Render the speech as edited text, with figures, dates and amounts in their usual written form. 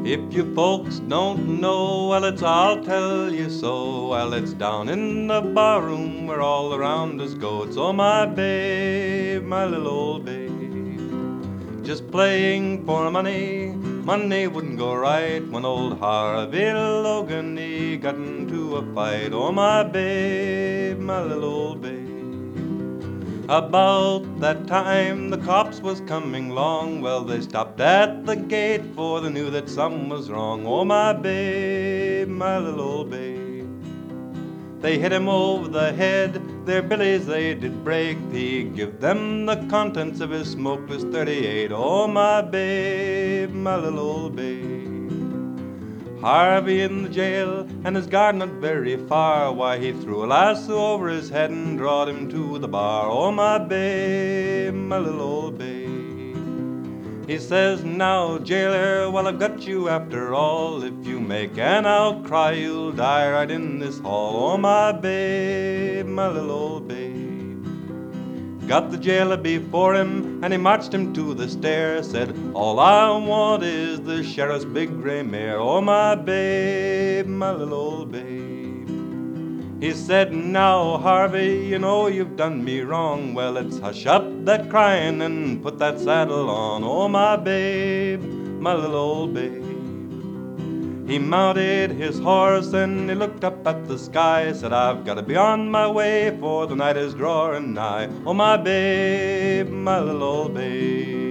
If you folks don't know, well, I'll tell you so. Well, it's down in the barroom where all the rounders go. It's oh my babe, my little old babe, just playing for money. Money wouldn't go right when old Harvey Logan he got into a fight. Oh my babe, my little old babe. About that time the cops was coming along. Well, they stopped at the gate for they knew that something was wrong. Oh my babe, my little old babe. They hit him over the head, their billies they did break. He give them the contents of his smokeless 38. Oh my babe, my little old babe. Harvey in the jail, and his guard not very far. Why, he threw a lasso over his head and drawed him to the bar. Oh, my babe, my little old babe. He says, now, jailer, well, I've got you after all. If you make an outcry, you'll die right in this hall. Oh, my babe, my little old babe. Got the jailer before him, and he marched him to the stair. Said, all I want is the sheriff's big gray mare. Oh, my babe, my little old babe. He said, now, Harvey, you know you've done me wrong. Well, it's hush up that crying and put that saddle on. Oh, my babe, my little old babe. He mounted his horse and he looked up at the sky. Said, I've got to be on my way, for the night is drawing nigh. Oh, my babe, my little old babe.